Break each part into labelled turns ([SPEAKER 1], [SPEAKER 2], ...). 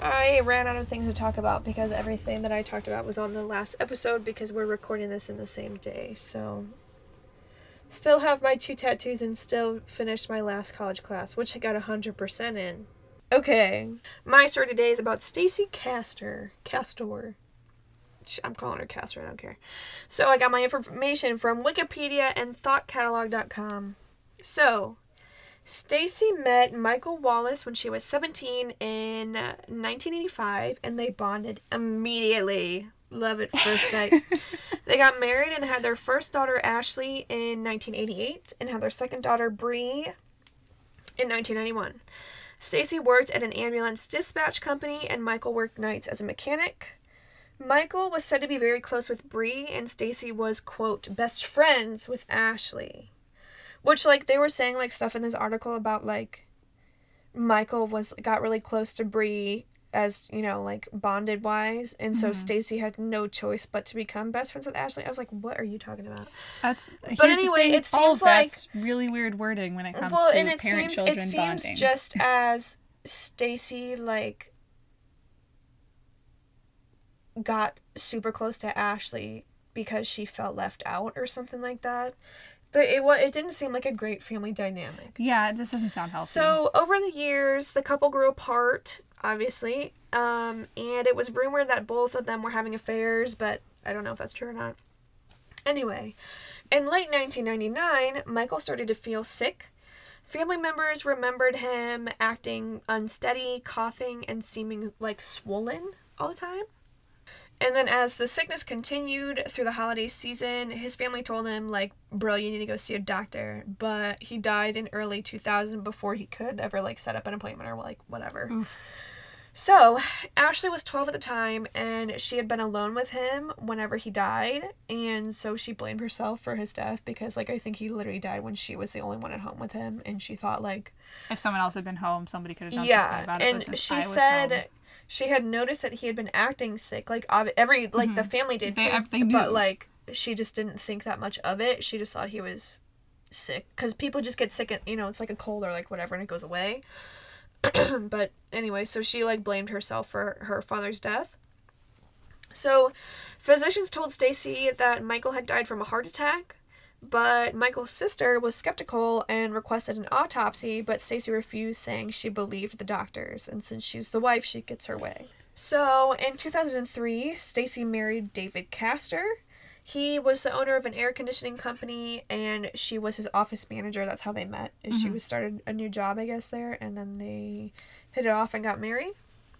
[SPEAKER 1] I ran out of things to talk about because everything that I talked about was on the last episode because we're recording this in the same day. So, still have my 2 tattoos and still finished my last college class, which I got 100% in. Okay, my story today is about Stacy Castor. I'm calling her Castor, I don't care. So, I got my information from Wikipedia and ThoughtCatalog.com. So, Stacy met Michael Wallace when she was 17 in 1985, and they bonded immediately. Love at first sight. They got married and had their first daughter, Ashley, in 1988, and had their second daughter, Bree, in 1991. Stacy worked at an ambulance dispatch company, and Michael worked nights as a mechanic. Michael was said to be very close with Bree, and Stacy was, quote, best friends with Ashley. Which, like, they were saying, like, stuff in this article about, like, Michael got really close to Bree as, you know, like, bonded-wise. And so Stacy had no choice but to become best friends with Ashley. I was like, what are you talking about?
[SPEAKER 2] But anyway, it seems like... that's really weird wording when it comes to parent-children bonding.
[SPEAKER 1] It seems just as Stacy, like, got super close to Ashley because she felt left out or something like that. It didn't seem like a great family dynamic.
[SPEAKER 2] Yeah, this doesn't sound healthy.
[SPEAKER 1] So, over the years, the couple grew apart, obviously, and it was rumored that both of them were having affairs, but I don't know if that's true or not. Anyway, in late 1999, Michael started to feel sick. Family members remembered him acting unsteady, coughing, and seeming, like, swollen all the time. And then as the sickness continued through the holiday season, his family told him, like, bro, you need to go see a doctor. But he died in early 2000 before he could ever, like, set up an appointment or, like, whatever. Oof. So, Ashley was 12 at the time, and she had been alone with him whenever he died. And so she blamed herself for his death because, like, I think he literally died when she was the only one at home with him. And she thought, like...
[SPEAKER 2] if someone else had been home, somebody could have done something about it.
[SPEAKER 1] Yeah, and she said... she had noticed that he had been acting sick, like, the family did too,
[SPEAKER 2] they knew.
[SPEAKER 1] But, like, she just didn't think that much of it. She just thought he was sick, because people just get sick, you know, it's like a cold or, like, whatever, and it goes away. But, anyway, so she, like, blamed herself for her father's death. So, physicians told Stacy that Michael had died from a heart attack, but Michael's sister was skeptical and requested an autopsy, but Stacy refused, saying she believed the doctors, and since she's the wife, she gets her way. So, in 2003, Stacy married David Castor. He was the owner of an air conditioning company, and she was his office manager. That's how they met. She was started a new job, I guess, there, and then they hit it off and got married.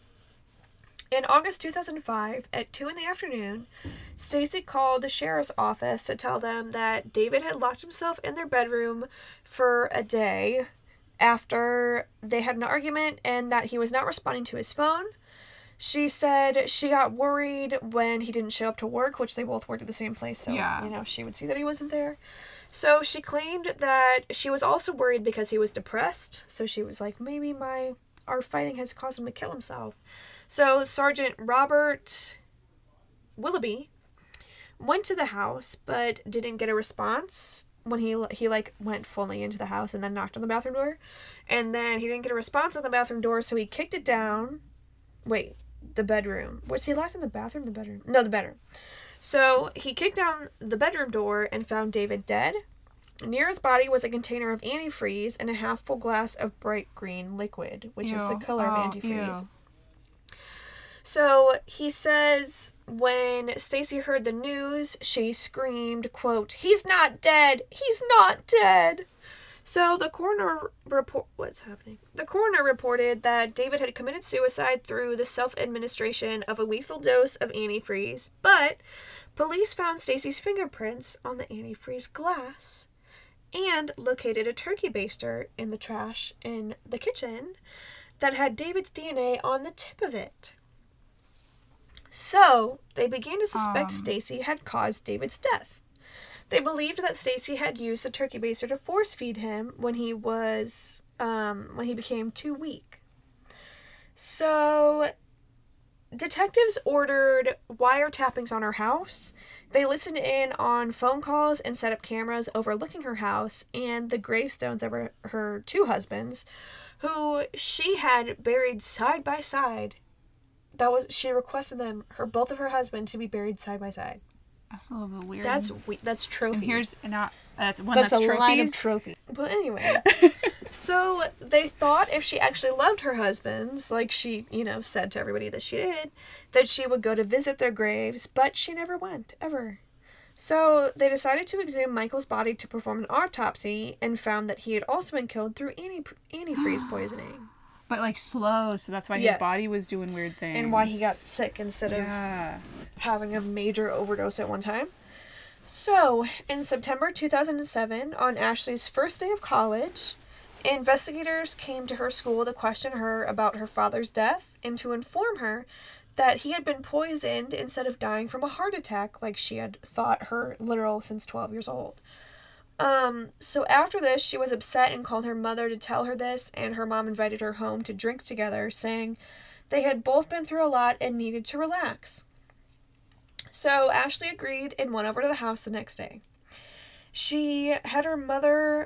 [SPEAKER 1] In August 2005, at 2 in the afternoon, Stacy called the sheriff's office to tell them that David had locked himself in their bedroom for a day after they had an argument and that he was not responding to his phone. She said she got worried when he didn't show up to work, which they both worked at the same place, so, you know, she would see that he wasn't there. So she claimed that she was also worried because he was depressed, so she was like, maybe our fighting has caused him to kill himself. So Sergeant Robert Willoughby went to the house, but didn't get a response when he went fully into the house and then knocked on the bathroom door. And then he didn't get a response on the bathroom door, so he kicked it down. Wait, the bedroom. Was he locked in the bathroom? The bedroom? No, the bedroom. So he kicked down the bedroom door and found David dead. Near his body was a container of antifreeze and a half-full glass of bright green liquid, which is the color of antifreeze. Ew. So, he says, when Stacy heard the news, she screamed, quote, "He's not dead! He's not dead!" So, the coroner reported that David had committed suicide through the self-administration of a lethal dose of antifreeze, but police found Stacy's fingerprints on the antifreeze glass and located a turkey baster in the trash in the kitchen that had David's DNA on the tip of it. So, they began to suspect Stacy had caused David's death. They believed that Stacy had used the turkey baster to force feed him when he became too weak. So, detectives ordered wiretappings on her house. They listened in on phone calls and set up cameras overlooking her house and the gravestones of her two husbands, who she had buried side by side she requested both of her husbands to be buried side by side.
[SPEAKER 2] That's a little bit weird.
[SPEAKER 1] That's trophies.
[SPEAKER 2] And that's a line of
[SPEAKER 1] trophies. But anyway, so they thought if she actually loved her husbands, like she, said to everybody that she did, that she would go to visit their graves, but she never went, ever. So they decided to exhume Michael's body to perform an autopsy and found that he had also been killed through antifreeze poisoning.
[SPEAKER 2] But like slow, so that's why his body was doing weird things.
[SPEAKER 1] And why he got sick instead of having a major overdose at one time. So, in September 2007, on Ashley's first day of college, investigators came to her school to question her about her father's death and to inform her that he had been poisoned instead of dying from a heart attack like she had thought her literal since 12 years old. So after this, she was upset and called her mother to tell her this, and her mom invited her home to drink together, saying they had both been through a lot and needed to relax. So Ashley agreed and went over to the house the next day. She said that her mother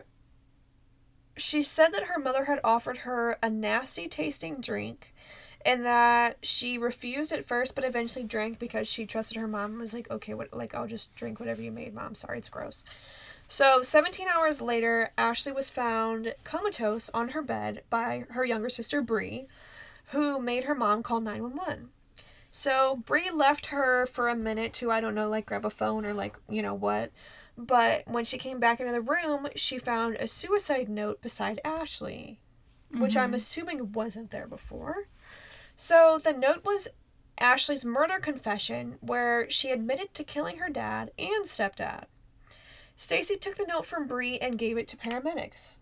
[SPEAKER 1] had offered her a nasty tasting drink and that she refused at first but eventually drank because she trusted her mom and was like, okay, I'll just drink whatever you made, Mom. Sorry, it's gross. So 17 hours later, Ashley was found comatose on her bed by her younger sister, Bree, who made her mom call 911. So Bree left her for a minute to, grab a phone or what. But when she came back into the room, she found a suicide note beside Ashley, which I'm assuming wasn't there before. So the note was Ashley's murder confession, where she admitted to killing her dad and stepdad. Stacy took the note from Bree and gave it to paramedics.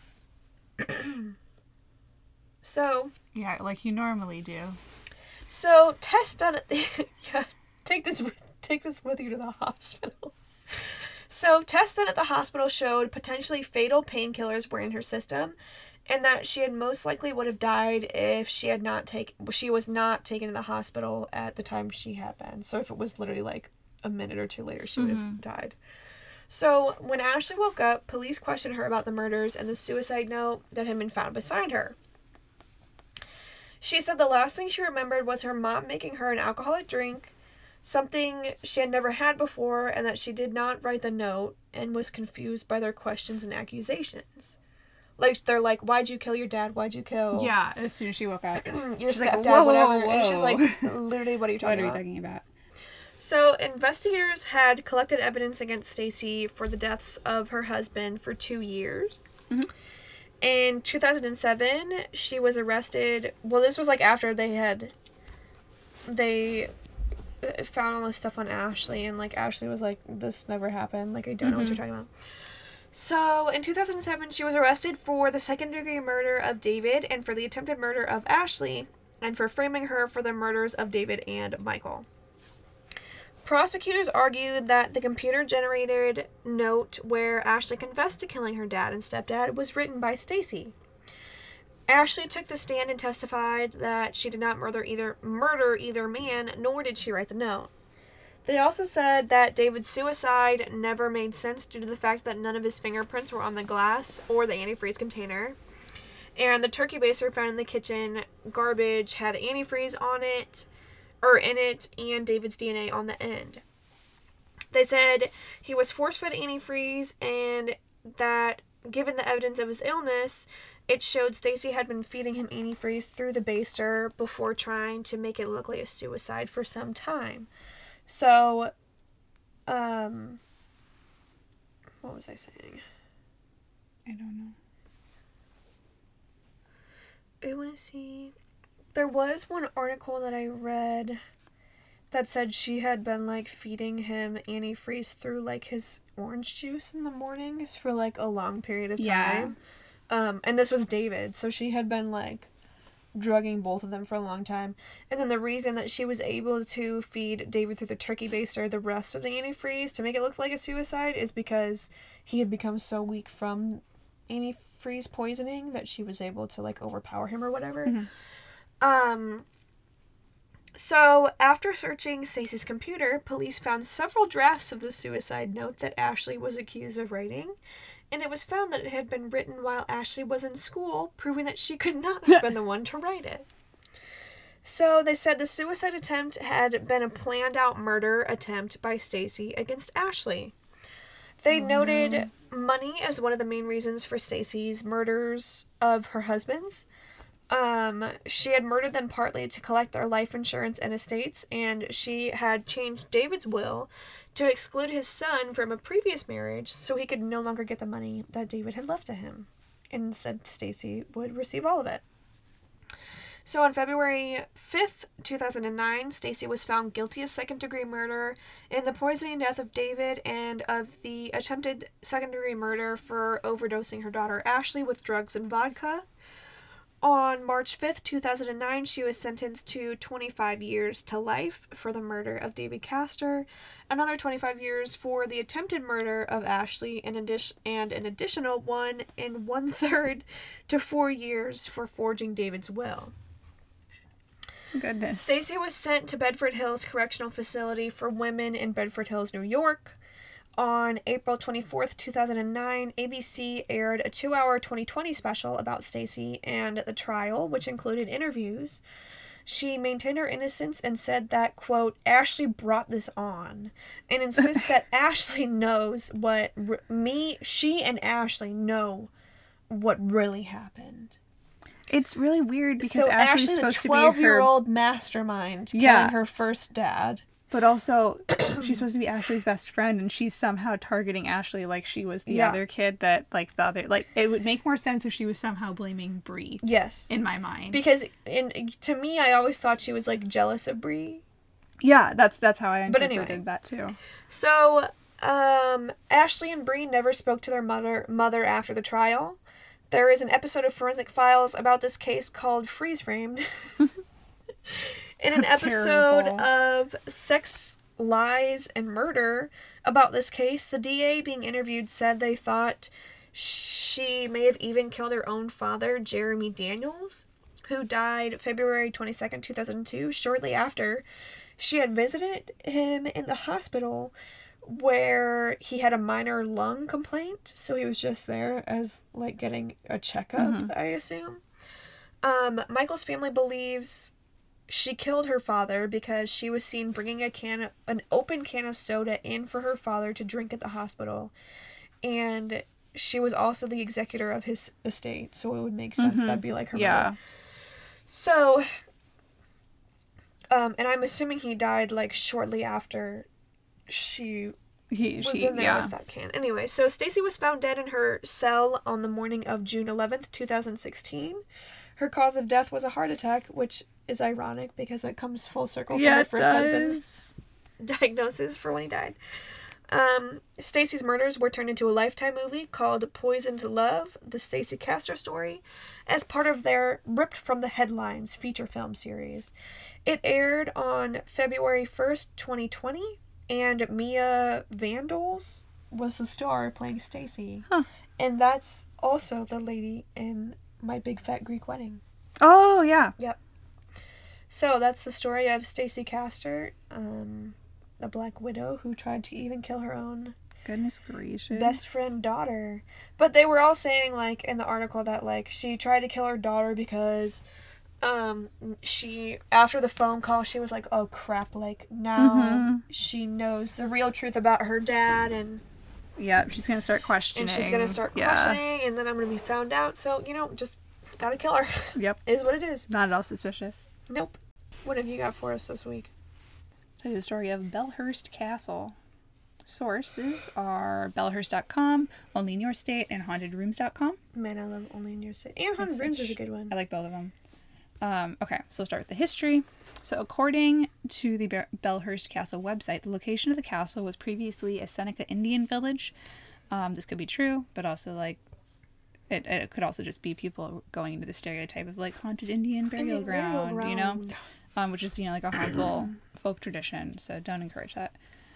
[SPEAKER 1] So...
[SPEAKER 2] yeah, like you normally do.
[SPEAKER 1] So, tests done at the... yeah, take this with you to the hospital. So, tests done at the hospital showed potentially fatal painkillers were in her system, and that she had most likely would have died if she was not taken to the hospital at the time she had been. So, if it was literally a minute or two later, she would have died. So, when Ashley woke up, police questioned her about the murders and the suicide note that had been found beside her. She said the last thing she remembered was her mom making her an alcoholic drink, something she had never had before, and that she did not write the note and was confused by their questions and accusations. They're like, why'd you kill your dad? Why'd you kill...
[SPEAKER 2] yeah, as soon as she woke up.
[SPEAKER 1] your stepdad, whoa, whatever. Whoa. And she's like, literally, what are you talking about? So, investigators had collected evidence against Stacy for the deaths of her husband for 2 years. Mm-hmm. In 2007, she was arrested. Well, this was after they found all this stuff on Ashley, and Ashley was like, this never happened. I don't know what you're talking about. So, in 2007, she was arrested for the second-degree murder of David and for the attempted murder of Ashley, and for framing her for the murders of David and Michael. Prosecutors argued that the computer-generated note where Ashley confessed to killing her dad and stepdad was written by Stacy. Ashley took the stand and testified that she did not murder either man, nor did she write the note. They also said that David's suicide never made sense due to the fact that none of his fingerprints were on the glass or the antifreeze container. And the turkey baster found in the kitchen garbage had antifreeze in it, and David's DNA on the end. They said he was force-fed antifreeze, and that given the evidence of his illness, it showed Stacy had been feeding him antifreeze through the baster before trying to make it look like a suicide for some time. So, what was I saying?
[SPEAKER 2] I don't know.
[SPEAKER 1] I want to see... There was one article that I read that said she had been, feeding him antifreeze through, his orange juice in the mornings for, a long period of time. Yeah. And this was David, so she had been, drugging both of them for a long time. And then the reason that she was able to feed David through the turkey baster the rest of the antifreeze to make it look like a suicide is because he had become so weak from antifreeze poisoning that she was able to, overpower him or whatever. Mm-hmm. So after searching Stacy's computer, police found several drafts of the suicide note that Ashley was accused of writing, and it was found that it had been written while Ashley was in school, proving that she could not have been the one to write it. So they said the suicide attempt had been a planned out murder attempt by Stacy against Ashley. They noted money as one of the main reasons for Stacy's murders of her husbands. She had murdered them partly to collect their life insurance and estates, and she had changed David's will to exclude his son from a previous marriage so he could no longer get the money that David had left to him. And instead, Stacy would receive all of it. So on February 5th, 2009, Stacy was found guilty of second-degree murder in the poisoning death of David and of the attempted second-degree murder for overdosing her daughter Ashley with drugs and vodka. On March 5th, 2009, she was sentenced to 25 years to life for the murder of David Castor, another 25 years for the attempted murder of Ashley, and an additional 1 1/3 to 4 years for forging David's will.
[SPEAKER 2] Goodness.
[SPEAKER 1] Stacy was sent to Bedford Hills Correctional Facility for Women in Bedford Hills, New York. On April 24th, 2009, ABC aired a 2-hour 2020 special about Stacy and the trial, which included interviews. She maintained her innocence and said that, quote, Ashley brought this on, and insists that Ashley knows what she and Ashley know what really happened.
[SPEAKER 2] It's really weird because
[SPEAKER 1] so
[SPEAKER 2] Ashley's
[SPEAKER 1] supposed
[SPEAKER 2] the 12-year-old
[SPEAKER 1] mastermind killing her first dad.
[SPEAKER 2] But also, she's supposed to be Ashley's best friend, and she's somehow targeting Ashley like she was the other kid that, like, the other... Like, it would make more sense if she was somehow blaming Bree.
[SPEAKER 1] Yes.
[SPEAKER 2] In my mind.
[SPEAKER 1] Because, to me, I always thought she was, like, jealous of Bree.
[SPEAKER 2] Yeah, that's how I interpreted that, too.
[SPEAKER 1] So, Ashley and Bree never spoke to their mother after the trial. There is an episode of Forensic Files about this case called Freeze Framed. In an episode of Sex, Lies, and Murder about this case, the DA being interviewed said they thought she may have even killed her own father, Jeremy Daniels, who died February 22nd, 2002, shortly after she had visited him in the hospital where he had a minor lung complaint, so he was just there as, like, getting a checkup, I assume. Michael's family believes she killed her father because she was seen bringing an open can of soda in for her father to drink at the hospital, and she was also the executor of his estate, so it would make sense that'd be like her mother. So, and I'm assuming he died, like, shortly after she was in there with that can. Anyway, so Stacy was found dead in her cell on the morning of June 11th, 2016. Her cause of death was a heart attack, which is ironic because it comes full circle from her first husband's diagnosis for when he died. Stacy's murders were turned into a Lifetime movie called Poisoned Love, the Stacy Castor story, as part of their Ripped from the Headlines feature film series. It aired on February 1st, 2020, and Mia Vandals was the star playing Stacy. And that's also the lady in My Big Fat Greek Wedding.
[SPEAKER 2] Oh, yeah.
[SPEAKER 1] Yep. So that's the story of Stacy Castor, a Black Widow who tried to even kill her own
[SPEAKER 2] goodness gracious
[SPEAKER 1] best friend daughter. But they were all saying, like, in the article that, like, she tried to kill her daughter because she, after the phone call, she was like, oh crap, like, now she knows the real truth about her dad, and
[SPEAKER 2] she's gonna start questioning,
[SPEAKER 1] and then I'm gonna be found out, so, you know, just gotta kill her. Is what it is.
[SPEAKER 2] Not at all suspicious.
[SPEAKER 1] Nope. What have you got for us this week?
[SPEAKER 2] Tell you the story of Belhurst Castle. Sources are bellhurst.com, Only in Your State, and hauntedrooms.com.
[SPEAKER 1] Man, I love Only in Your State. And Haunted Rooms is a good one.
[SPEAKER 2] I like both of them. Okay, so we'll start with the history. So according to the Belhurst Castle website, the location of the castle was previously a Seneca Indian village. This could be true, but also, like, it could also just be people going into the stereotype of, like, haunted Indian burial ground, you know? Which is, you know, like a harmful folk tradition, so don't encourage that.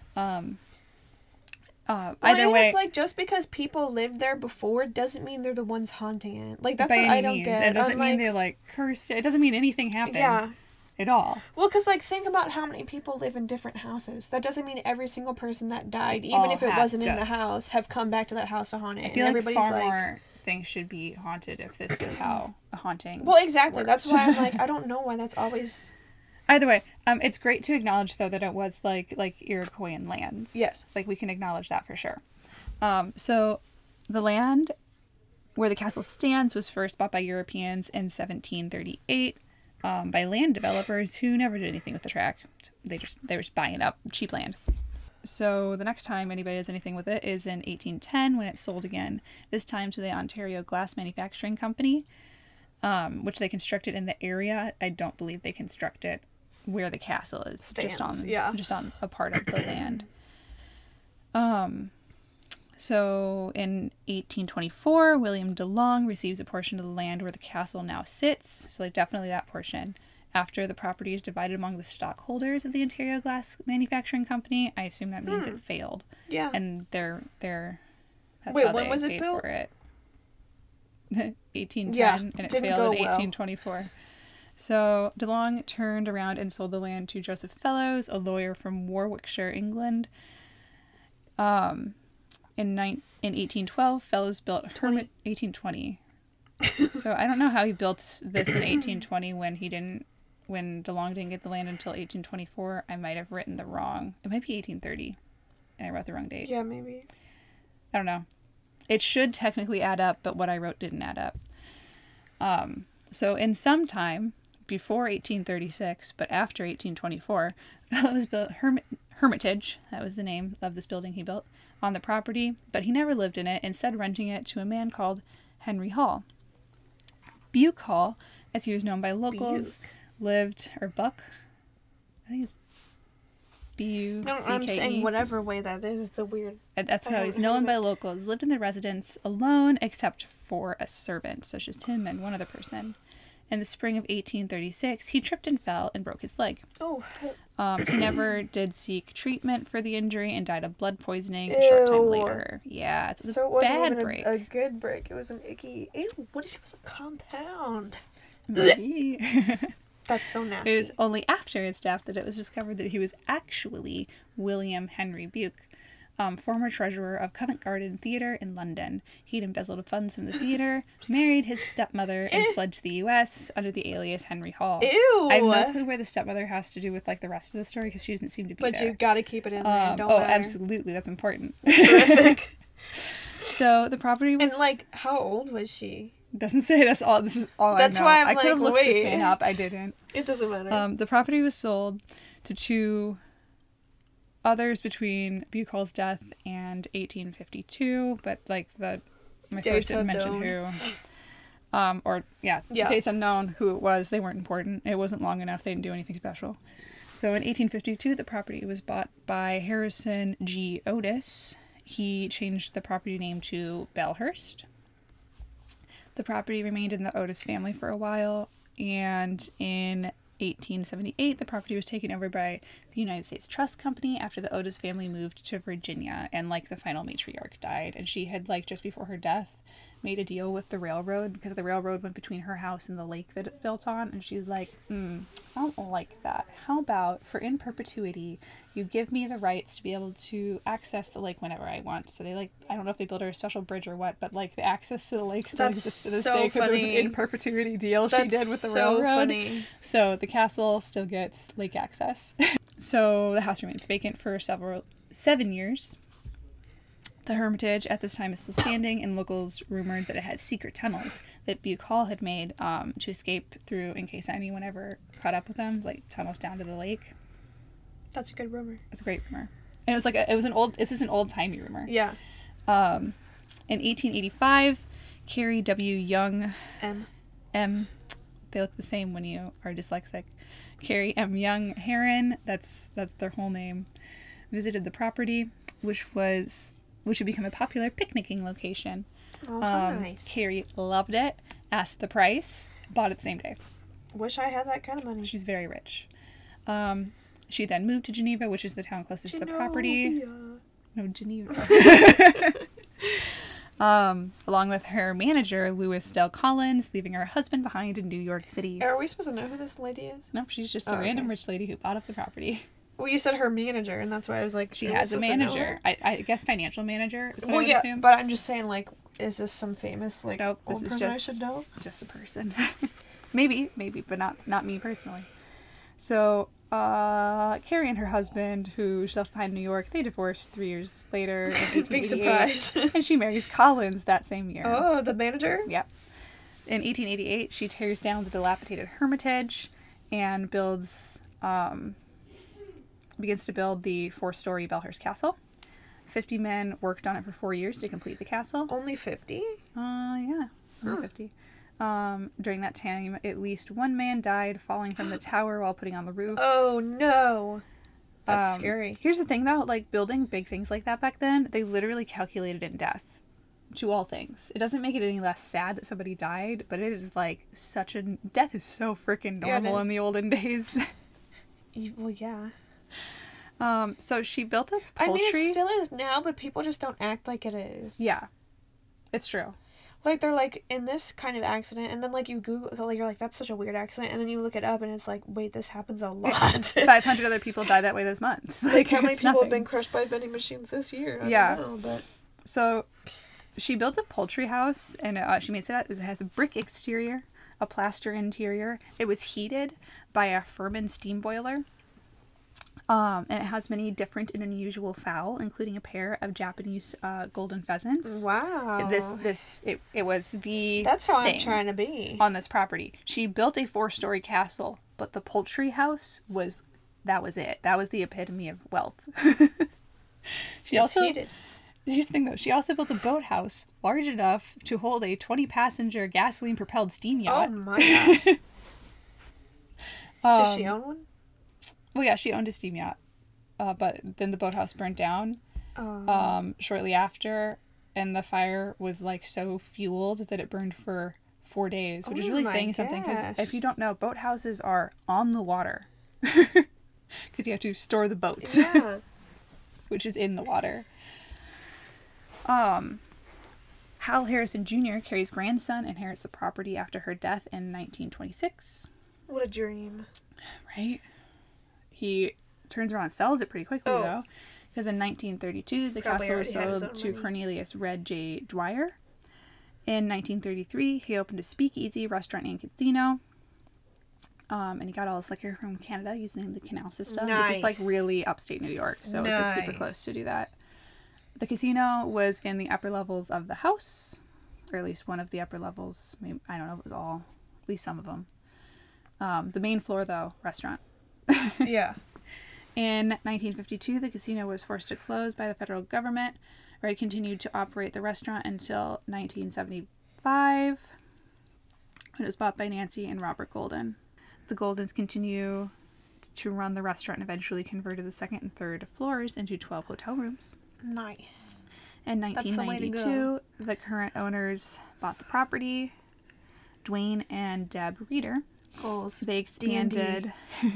[SPEAKER 2] Either way,
[SPEAKER 1] it's like, just because people lived there before doesn't mean they're the ones haunting it. Like, that's what I don't get.
[SPEAKER 2] It doesn't mean they're, like, cursed. It doesn't mean anything happened. At all.
[SPEAKER 1] Well, because, like, think about how many people live in different houses. That doesn't mean every single person that died, even if it wasn't in the house, have come back to that house to haunt it.
[SPEAKER 2] I feel like far more things should be haunted if this was how a haunting.
[SPEAKER 1] Well, exactly. Worked. That's why I'm like, I don't know why that's always
[SPEAKER 2] Either way, it's great to acknowledge though that it was like Iroquoian lands.
[SPEAKER 1] Yes.
[SPEAKER 2] Like we can acknowledge that for sure. So the land where the castle stands was first bought by Europeans in 1738 by land developers who never did anything with the tract. They were just buying up cheap land. So the next time anybody does anything with it is in 1810 when it's sold again, this time to the Ontario Glass Manufacturing Company, which they constructed in the area. I don't believe they constructed where the castle is,
[SPEAKER 1] Stands,
[SPEAKER 2] just on a part of the land. So in 1824, William de Long receives a portion of the land where the castle now sits. So like definitely that portion. After the property is divided among the stockholders of the Ontario Glass Manufacturing Company, I assume that means it failed.
[SPEAKER 1] Yeah.
[SPEAKER 2] And they're that's
[SPEAKER 1] Wait,
[SPEAKER 2] how
[SPEAKER 1] when
[SPEAKER 2] they
[SPEAKER 1] was it
[SPEAKER 2] paid
[SPEAKER 1] built?
[SPEAKER 2] for it. 1810,
[SPEAKER 1] Yeah,
[SPEAKER 2] and it
[SPEAKER 1] didn't
[SPEAKER 2] failed
[SPEAKER 1] go
[SPEAKER 2] in
[SPEAKER 1] well.
[SPEAKER 2] 1824. So DeLong turned around and sold the land to Joseph Fellows, a lawyer from Warwickshire, England. In 1812, Fellows built 1820. So I don't know how he built this in 1820 when DeLong didn't get the land until 1824. I might have written it might be 1830, and I wrote the wrong date.
[SPEAKER 1] Yeah, maybe.
[SPEAKER 2] I don't know. It should technically add up, but what I wrote didn't add up. So in some time before 1836, but after 1824, Fellows built Hermitage, that was the name of this building he built, on the property, but he never lived in it, instead renting it to a man called Henry Hall. Buke Hall, as he was known by locals, Buck, I think it's B-U-C-K-E.
[SPEAKER 1] No, I'm saying whatever way that is, it's a weird...
[SPEAKER 2] That's how he's known by locals. Lived in the residence alone, except for a servant, so it's just him and one other person. In the spring of 1836, he tripped and fell and broke his leg.
[SPEAKER 1] Oh.
[SPEAKER 2] He never did seek treatment for the injury and died of blood poisoning a short time later. Yeah, it's
[SPEAKER 1] So
[SPEAKER 2] a
[SPEAKER 1] it wasn't
[SPEAKER 2] bad
[SPEAKER 1] even
[SPEAKER 2] break.
[SPEAKER 1] a good break. It was an icky... Ew, what if it was a compound?
[SPEAKER 2] Maybe.
[SPEAKER 1] That's so nasty.
[SPEAKER 2] It was only after his death that it was discovered that he was actually William Henry Buke, former treasurer of Covent Garden Theatre in London. He'd embezzled funds from the theatre, married his stepmother, and fled to the U.S. under the alias Henry Hall.
[SPEAKER 1] Ew!
[SPEAKER 2] I have no clue where the stepmother has to do with like the rest of the story because she doesn't seem to be
[SPEAKER 1] But
[SPEAKER 2] there.
[SPEAKER 1] you gotta keep it in there. Don't
[SPEAKER 2] Oh,
[SPEAKER 1] matter.
[SPEAKER 2] absolutely, that's important.
[SPEAKER 1] Terrific.
[SPEAKER 2] So the property was
[SPEAKER 1] And like, how old was she?
[SPEAKER 2] doesn't say. This is all
[SPEAKER 1] That's
[SPEAKER 2] I know.
[SPEAKER 1] why I'm
[SPEAKER 2] I could have
[SPEAKER 1] like,
[SPEAKER 2] looked this
[SPEAKER 1] wait.
[SPEAKER 2] man up. I didn't.
[SPEAKER 1] It doesn't matter.
[SPEAKER 2] The property was sold to two others between Buke Hall's death and 1852, but like my source
[SPEAKER 1] Dates
[SPEAKER 2] didn't mention
[SPEAKER 1] unknown.
[SPEAKER 2] who.
[SPEAKER 1] Yeah.
[SPEAKER 2] Dates unknown who it was. They weren't important. It wasn't long enough. They didn't do anything special. So in 1852, the property was bought by Harrison G. Otis. He changed the property name to Belhurst. The property remained in the Otis family for a while, and in 1878, the property was taken over by the United States Trust Company after the Otis family moved to Virginia, and like the final matriarch died, and she had like just before her death made a deal with the railroad because the railroad went between her house and the lake that it's built on, and she's like, I don't like that. How about for in perpetuity you give me the rights to be able to access the lake whenever I want? So they I don't know if they built her a special bridge or what, but like the access to the lake still exists to this day because it was an in perpetuity deal she did with the railroad.
[SPEAKER 1] Funny.
[SPEAKER 2] So the castle still gets lake access. So the house remains vacant for 7 years. The Hermitage at this time is still standing, and locals rumored that it had secret tunnels that Buke Hall had made to escape through in case anyone ever caught up with them, like tunnels down to the lake.
[SPEAKER 1] That's a good rumor.
[SPEAKER 2] It's a great rumor. And it was an old-timey rumor.
[SPEAKER 1] Yeah.
[SPEAKER 2] In 1885, Carrie W. Young M. They look the same when you are dyslexic. Carrie M. Young Heron, that's their whole name, visited the property, which would become a popular picnicking location.
[SPEAKER 1] Oh, nice.
[SPEAKER 2] Carrie loved it, asked the price, bought it the same day.
[SPEAKER 1] Wish I had that kind of money.
[SPEAKER 2] She's very rich. She then moved to Geneva, which is the town closest to the property. No, Geneva. Along with her manager, Louis Del Collins, leaving her husband behind in New York City.
[SPEAKER 1] Are we supposed to know who this lady is?
[SPEAKER 2] Nope, she's just a random rich lady who bought up the property.
[SPEAKER 1] Well, you said her manager, and that's why I was like,
[SPEAKER 2] She has a manager. I guess financial manager. Is what I would assume.
[SPEAKER 1] But I'm just saying, like, is this some famous
[SPEAKER 2] Nope, this
[SPEAKER 1] old
[SPEAKER 2] is
[SPEAKER 1] person I should know?
[SPEAKER 2] just a person. maybe, but not me personally. So, Carrie and her husband, who she left behind in New York, they divorced 3 years later in 1888.
[SPEAKER 1] Big surprise.
[SPEAKER 2] And she marries Collins that same year.
[SPEAKER 1] Oh, the manager?
[SPEAKER 2] Yep. In 1888, she tears down the dilapidated Hermitage and begins to build the 4-story Belhurst Castle. 50 men worked on it for 4 years to complete the castle.
[SPEAKER 1] Only 50?
[SPEAKER 2] Yeah, only 50. During that time, at least one man died falling from the tower while putting on the roof.
[SPEAKER 1] Oh, no. That's scary.
[SPEAKER 2] Here's the thing, though. Like, building big things like that back then, they literally calculated in death to all things. It doesn't make it any less sad that somebody died, but it is, like, death is so freaking normal in the olden days.
[SPEAKER 1] Well, yeah.
[SPEAKER 2] So she built a poultry...
[SPEAKER 1] I mean, it still is now, but people just don't act like it is.
[SPEAKER 2] Yeah. It's true.
[SPEAKER 1] Like, they're like, in this kind of accident, and then, like, you Google, like, you're like, that's such a weird accident, and then you look it up, and it's like, wait, this happens a lot.
[SPEAKER 2] 500 other people died that way this month.
[SPEAKER 1] Like, how many people have been crushed by vending machines this year? I don't know, but...
[SPEAKER 2] So, she built a poultry house, and she made it has a brick exterior, a plaster interior. It was heated by a Furman steam boiler. And it has many different and unusual fowl, including a pair of Japanese golden pheasants.
[SPEAKER 1] Wow.
[SPEAKER 2] It was the
[SPEAKER 1] That's how
[SPEAKER 2] thing
[SPEAKER 1] I'm trying to be.
[SPEAKER 2] on this property. She built a 4-story castle, but the poultry house was it. That was the epitome of wealth. Here's the thing, though. She also built a boathouse large enough to hold a 20-passenger gasoline-propelled steam yacht.
[SPEAKER 1] Oh my gosh. Does she own one?
[SPEAKER 2] Well, yeah, she owned a steam yacht, but then the boathouse burned down shortly after, and the fire was like so fueled that it burned for 4 days, which is really saying something, because if you don't know, boathouses are on the water because you have to store the boat, which is in the water. Hal Harrison Jr., Carrie's grandson, inherits the property after her death in 1926.
[SPEAKER 1] What a dream.
[SPEAKER 2] Right? He turns around and sells it pretty quickly, though. Because in 1932, the castle was sold to Cornelius Red J. Dwyer. In 1933, he opened a speakeasy, restaurant, and casino. And he got all his liquor from Canada using the canal system.
[SPEAKER 1] Nice.
[SPEAKER 2] This is like really upstate New York, so it was like super close to do that. The casino was in the upper levels of the house, or at least one of the upper levels. Maybe, I don't know if it was all, at least some of them. The main floor, though, restaurant.
[SPEAKER 1] Yeah.
[SPEAKER 2] In 1952, the casino was forced to close by the federal government. Red continued to operate the restaurant until 1975, when it was bought by Nancy and Robert Golden. The Goldens continue to run the restaurant and eventually converted the second and third floors into 12 hotel rooms.
[SPEAKER 1] Nice.
[SPEAKER 2] In 1992, the current owners bought the property, Dwayne and Deb Reeder.
[SPEAKER 1] Goals.
[SPEAKER 2] They expanded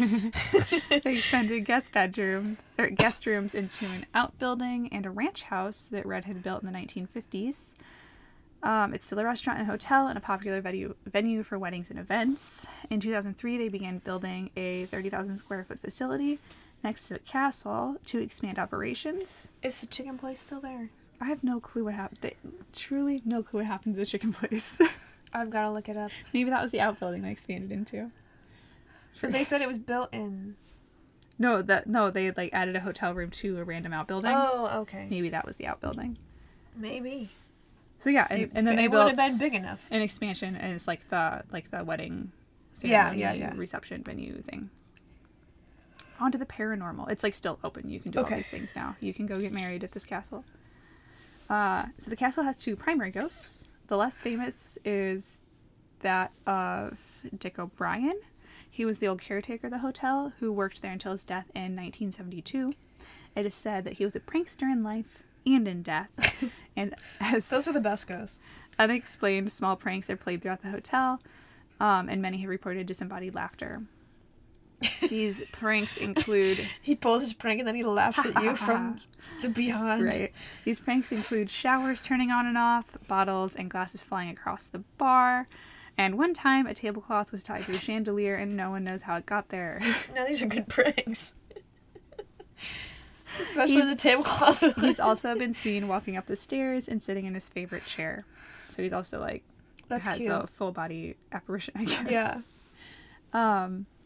[SPEAKER 2] guest rooms into an outbuilding and a ranch house that Red had built in the 1950s. It's still a restaurant and hotel and a popular venue for weddings and events. In 2003, they began building a 30,000 square foot facility next to the castle to expand operations.
[SPEAKER 1] Is the chicken place still there?
[SPEAKER 2] I have no clue what happened. Truly no clue what happened to the chicken place.
[SPEAKER 1] I've got to look it up.
[SPEAKER 2] Maybe that was the outbuilding they expanded into.
[SPEAKER 1] But they said it was built in...
[SPEAKER 2] No, they like added a hotel room to a random outbuilding.
[SPEAKER 1] Oh, okay.
[SPEAKER 2] Maybe that was the outbuilding.
[SPEAKER 1] Maybe.
[SPEAKER 2] So yeah, and then they built...
[SPEAKER 1] It would have been big enough.
[SPEAKER 2] An expansion, and it's like the wedding
[SPEAKER 1] ceremony,
[SPEAKER 2] reception venue thing. Onto the paranormal. It's like still open. You can do all these things now. You can go get married at this castle. So the castle has 2 primary ghosts. The less famous is that of Dick O'Brien. He was the old caretaker of the hotel who worked there until his death in 1972. It is said that he was a prankster in life and in death. And
[SPEAKER 1] those are the best ghosts.
[SPEAKER 2] Unexplained small pranks are played throughout the hotel, and many have reported disembodied laughter. These pranks include...
[SPEAKER 1] He pulls his prank and then he laughs at you from the behind.
[SPEAKER 2] Right. These pranks include showers turning on and off, bottles and glasses flying across the bar, and one time a tablecloth was tied to a chandelier and no one knows how it got there.
[SPEAKER 1] Now these are good pranks. Especially the tablecloth.
[SPEAKER 2] He's also been seen walking up the stairs and sitting in his favorite chair. So he's also like...
[SPEAKER 1] That's
[SPEAKER 2] has
[SPEAKER 1] cute.
[SPEAKER 2] a full body apparition, I guess.
[SPEAKER 1] Yeah.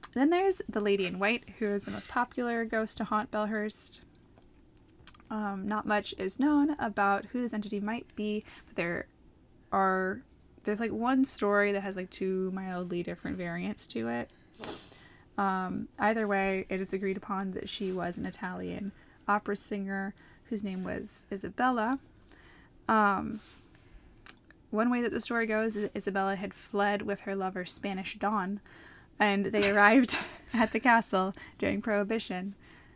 [SPEAKER 2] Then there's the Lady in White, who is the most popular ghost to haunt Belhurst. Not much is known about who this entity might be, but there's like one story that has like two mildly different variants to it. Either way, it is agreed upon that she was an Italian opera singer whose name was Isabella. One way that the story goes is that Isabella had fled with her lover Spanish Don, and they arrived at the castle during Prohibition.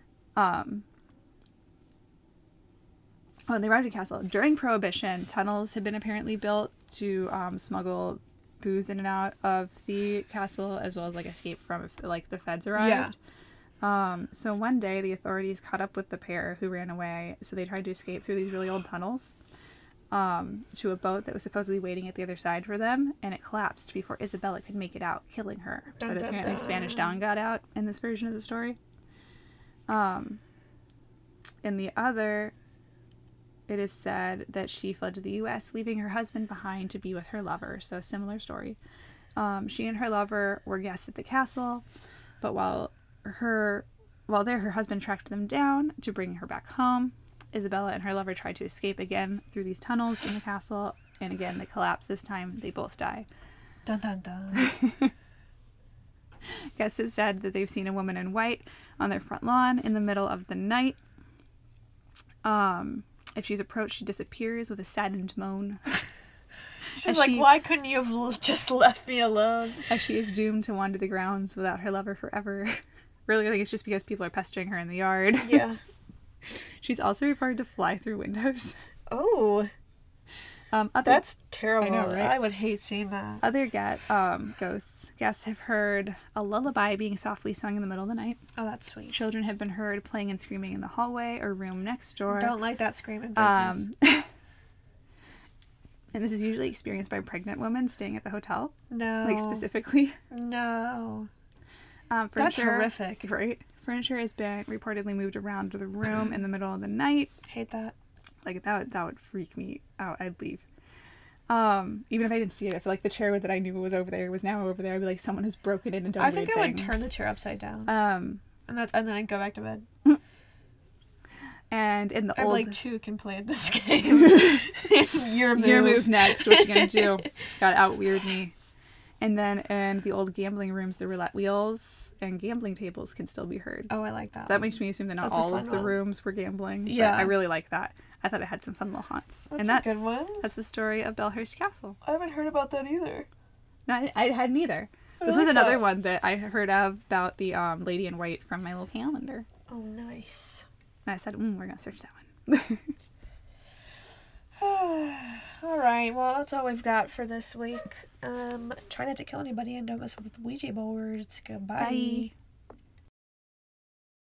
[SPEAKER 2] When they arrived at the castle during Prohibition, tunnels had been apparently built to smuggle booze in and out of the castle, as well as like escape from if like the feds arrived. So one day the authorities caught up with the pair who ran away, so they tried to escape through these really old tunnels to a boat that was supposedly waiting at the other side for them, and it collapsed before Isabella could make it out, killing her. But apparently Spanish Don got out in this version of the story. In the other, it is said that she fled to the U.S., leaving her husband behind to be with her lover. So, similar story. She and her lover were guests at the castle, but while there, her husband tracked them down to bring her back home. Isabella and her lover tried to escape again through these tunnels in the castle, and again they collapse. This time, they both die.
[SPEAKER 1] Dun dun dun.
[SPEAKER 2] Guests have said that they've seen a woman in white on their front lawn in the middle of the night. If she's approached, she disappears with a saddened moan.
[SPEAKER 1] She's like, why couldn't you have just left me alone?
[SPEAKER 2] As she is doomed to wander the grounds without her lover forever. Really, I think it's just because people are pestering her in the yard.
[SPEAKER 1] Yeah.
[SPEAKER 2] She's also referred to fly through windows.
[SPEAKER 1] Oh. That's terrible.
[SPEAKER 2] I know, right?
[SPEAKER 1] I would hate seeing that.
[SPEAKER 2] Other ghosts. Guests have heard a lullaby being softly sung in the middle of the night.
[SPEAKER 1] Oh, that's sweet.
[SPEAKER 2] Children have been heard playing and screaming in the hallway or room next door.
[SPEAKER 1] Don't like that screaming business.
[SPEAKER 2] And this is usually experienced by pregnant women staying at the hotel.
[SPEAKER 1] No.
[SPEAKER 2] Like, specifically.
[SPEAKER 1] No.
[SPEAKER 2] That's
[SPEAKER 1] horrific.
[SPEAKER 2] Right? Furniture has been reportedly moved around to the room in the middle of the night.
[SPEAKER 1] Hate that.
[SPEAKER 2] Like, that would freak me out. I'd leave. Even if I didn't see it, I feel like the chair that I knew was over there was now over there. I'd be like, someone has broken in and done
[SPEAKER 1] I think
[SPEAKER 2] weird
[SPEAKER 1] I would
[SPEAKER 2] things.
[SPEAKER 1] turn the chair upside down.
[SPEAKER 2] And
[SPEAKER 1] then I'd go back to bed.
[SPEAKER 2] And in the
[SPEAKER 1] I'm
[SPEAKER 2] old...
[SPEAKER 1] like, two can play at this game. Your move.
[SPEAKER 2] Your move next. What you gonna do? Gotta out-weird me. And then in the old gambling rooms, the roulette wheels and gambling tables can still be heard.
[SPEAKER 1] Oh, I like that.
[SPEAKER 2] So that makes me assume that not all of the rooms were gambling.
[SPEAKER 1] Yeah.
[SPEAKER 2] But I really like that. I thought it had some fun little haunts.
[SPEAKER 1] That's a good one.
[SPEAKER 2] That's the story of Belhurst Castle.
[SPEAKER 1] I haven't heard about that either.
[SPEAKER 2] No, I hadn't either. This was another one that I heard of about the Lady in White from my little calendar.
[SPEAKER 1] Oh, nice.
[SPEAKER 2] And I said, we're going to search that one.
[SPEAKER 1] All right, well, that's all we've got for this week. Try not to kill anybody and don't mess with Ouija boards. Goodbye.
[SPEAKER 2] Bye.